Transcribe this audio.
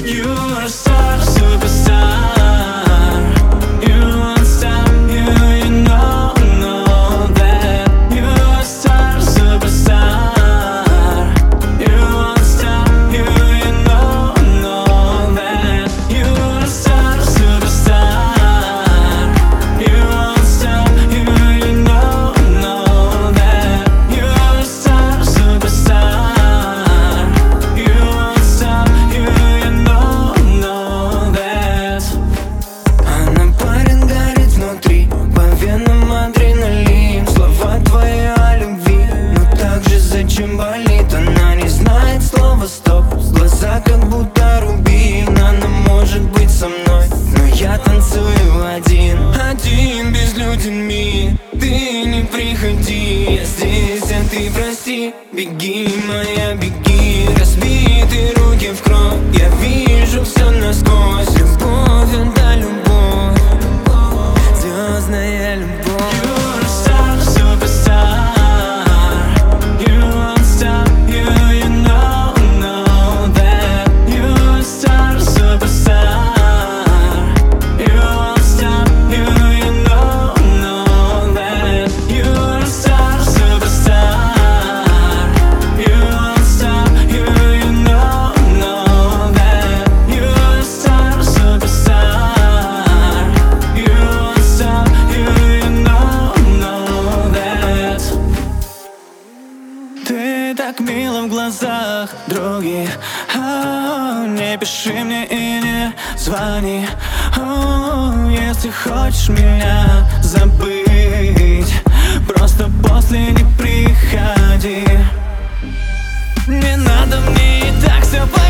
You're a star, superstar. You won't stop, you know that. You're a star, superstar. You won't stop, you know that. You're a star, superstar. You won't stop, you know that. You're a star, superstar. You won't stop, you know that. Она парень горит внутри, по венам адреналин. Слова твои о любви, но также зачем болит? Она не знает слова стоп, глаза как будто рубин. Она может быть со мной, но я танцую один безлюден мир. Ты не приходи, я здесь, а ты прости. Беги, моя, беги, разбитые руки в кровь. Я вижу все насквозь. Любовь, это любовь, звездная любовь. You're a star, superstar. You won't stop, you know that. You're a star, superstar. You won't stop, you know that. You're a star, superstar. You won't stop, you know that. You're a star, superstar. You won't stop, you know that. Ты так мила в глазах других. Не пиши мне и не звони. Если хочешь меня забыть, просто после не приходи. Не надо, мне и так все понятно.